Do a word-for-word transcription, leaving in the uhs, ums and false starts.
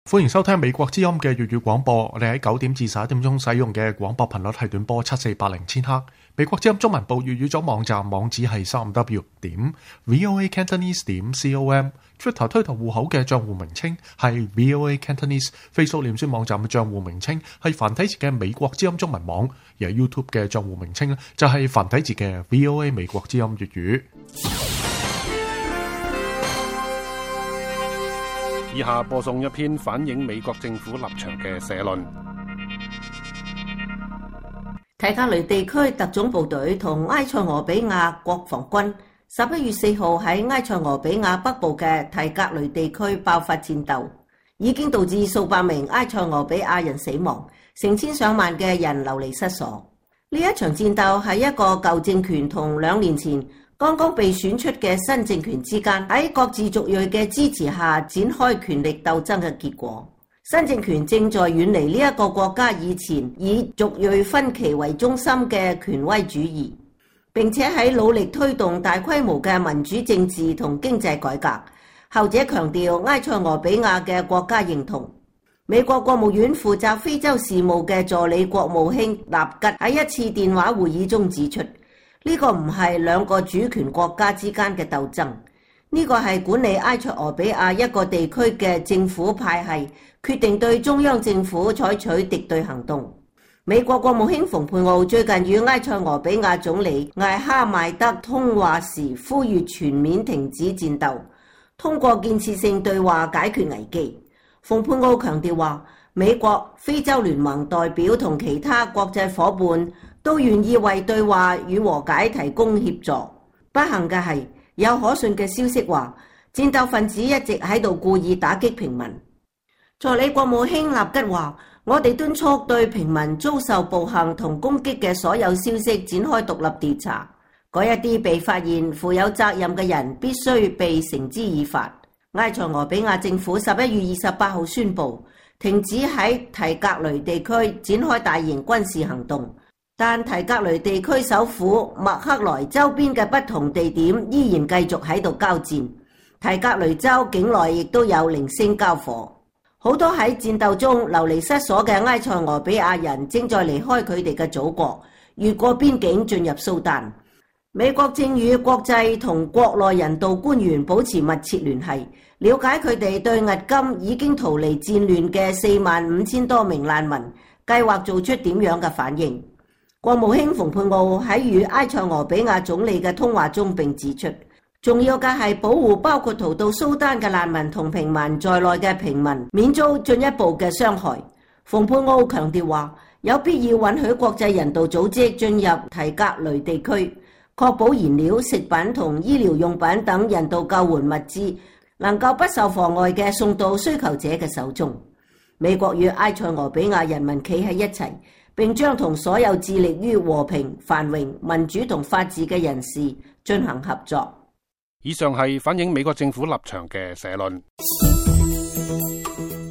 歡迎收聽美國之音嘅粵語廣播。我哋喺九點至十一點鐘使用嘅廣播頻率係短波七四八零千赫。美國之音中文部粵語組網站網址係三五 w 點 voa cantonese 點 com。Twitter 推特戶口嘅賬戶名稱係 voa cantonese。Facebook 臉書網站嘅賬戶名稱係繁體字嘅美國之音中文網，而係 YouTube 嘅賬戶名稱咧就係繁體字嘅 voa 美國之音粵語。 以下播送一篇反映美國政府立場嘅社論。 提格雷地區特種部隊同埃塞俄比亞國防軍十一月四號喺埃塞俄比亞北部嘅提格雷地區爆發戰鬥，已經導致數百名埃塞俄比亞人死亡，成千上萬嘅人流離失所。呢一場戰鬥係一個舊政權同兩年前剛剛被選出嘅新政權之間喺各自族裔嘅支持下展開權力鬥爭嘅結果。新政權正在遠離呢一個國家以前以族裔分歧為中心嘅權威主義，並且喺努力推動大規模嘅民主政治同經濟改革。後者強調埃塞俄比亞嘅國家認同。美國國務院負責非洲事務嘅助理國務卿納吉喺一次電話會議中指出，呢個唔係兩個主權國家之間嘅鬥爭，呢個係管理埃塞俄比亞一個地區嘅政府派系決定對中央政府採取敵對行動。美國國務卿蓬佩奧最近與埃塞俄比亞總理艾哈邁德通話時，呼籲全面停止戰鬥，通過建設性對話解決危機。蓬佩奧強調話，美國、非洲聯盟代表同其他國際夥伴都願意為對話與和解提供協助。不幸嘅係，有可信嘅消息話，戰鬥分子一直喺度故意打擊平民。助理國務卿納吉話，我哋敦促對平民遭受暴行同攻擊嘅所有消息展開獨立調查，嗰一啲被發現負有責任嘅人必須被繩之以法。埃塞俄比亞政府十一月二十八號宣布停止喺提格雷地區展開大型軍事行動，但提格雷地區首府麥克萊周邊嘅不同地點依然繼續喺度交戰。提格雷州境內亦都有零星交火。好多喺戰鬥中流離失所嘅埃塞俄比亞人正在離開佢哋嘅祖國，越過邊境進入蘇丹。美國正與國際同國內人道官員保持密切聯繫，了解佢哋對迄今已經逃離戰亂嘅四萬五千多名難民計劃做出點樣嘅反應。國務卿蓬佩奧喺與埃塞俄比亞總理嘅通話中並指出，重要嘅係保護包括逃到蘇丹嘅難民同平民在內嘅平民免遭進一步嘅傷害。蓬佩奧強調話，有必要允許國際人道組織進入提格雷地區，確保燃料、食品同醫療用品等人道救援物資能夠不受妨礙嘅送到需求者嘅手中。美國與埃塞俄比亞人民企喺一齊，並將同所有致力於和平、繁榮、民主同法治嘅人士進行合作。 以上係反映美國政府立場嘅社論。